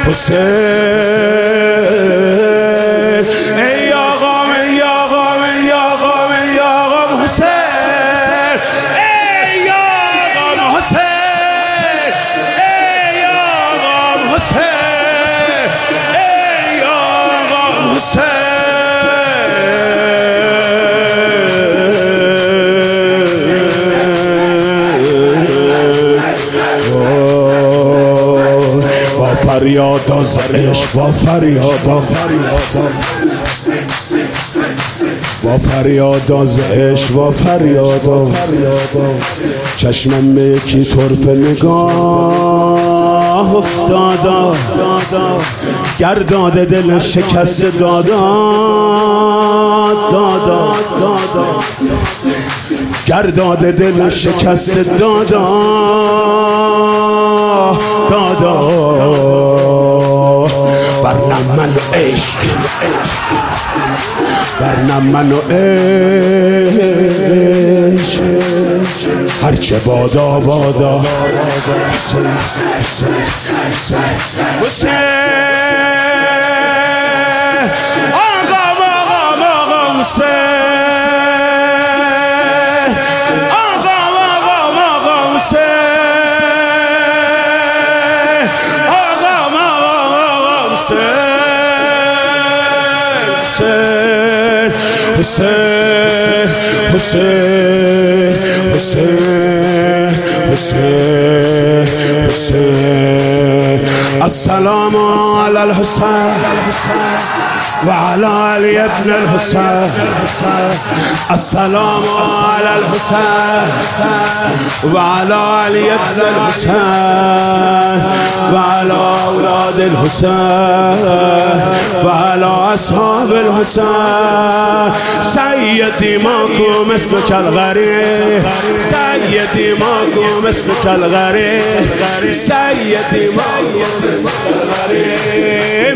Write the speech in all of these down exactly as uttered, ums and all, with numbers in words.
حسین ای آقام ای آقام ای آقام ای آقام حسین ای آقام حسین ای آقام حسین ای آقام حسین فریاد از عشق با فریاد با فریاد از عشق با فریاد چشمم به یکی طرف نگاه افتادا گرداد دل شکست دادا دادا دادا گرداد دل شکست دادا دادا برنم من و عشق برنم من و عشق هرچه بادا بادا حسین آقا آقا آقا حسین آقا آقا آقا حسین آقا آقا حسین حسین حسین حسین حسین حسین السلام علی الحسین وعلى علي ابن الحسين السلام على الحسين وعلى علي ابن الحسين وعلى أولاد الحسين وعلى أصحاب الحسين سيدي ماكو مثلك الغريب سيدي ماكو مثلك الغريب سيدي ماكو مثلك الغريب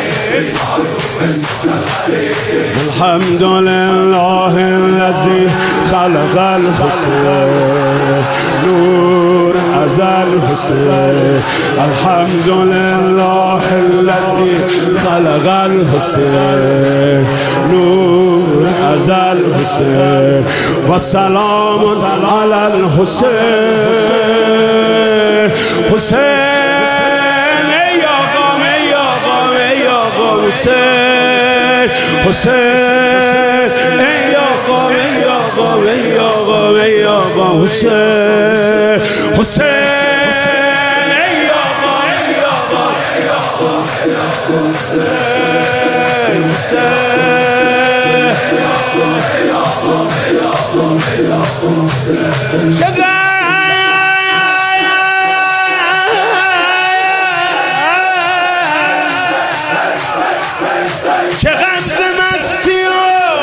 الحمد لله الذي خلق الحسين نور أزل الحسين الحمد لله الذي خلق الحسين نور أزل الحسين والسلام على الحسين حسين يا قوم يا قوم يا قوم حسين حسين يا قوم يا قوم يا قوم يا قوم حسين حسين يا قوم يا قوم يا قوم حسين حسين چه غمز مستی و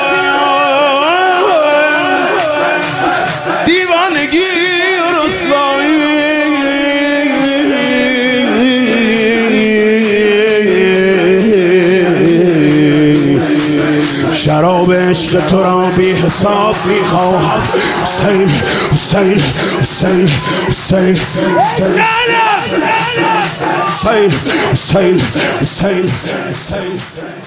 دیوانگی و رسوایی شراب عشق تو را بی حساب می خواهم حسین حسین حسین حسین حسین حسین حسین حسین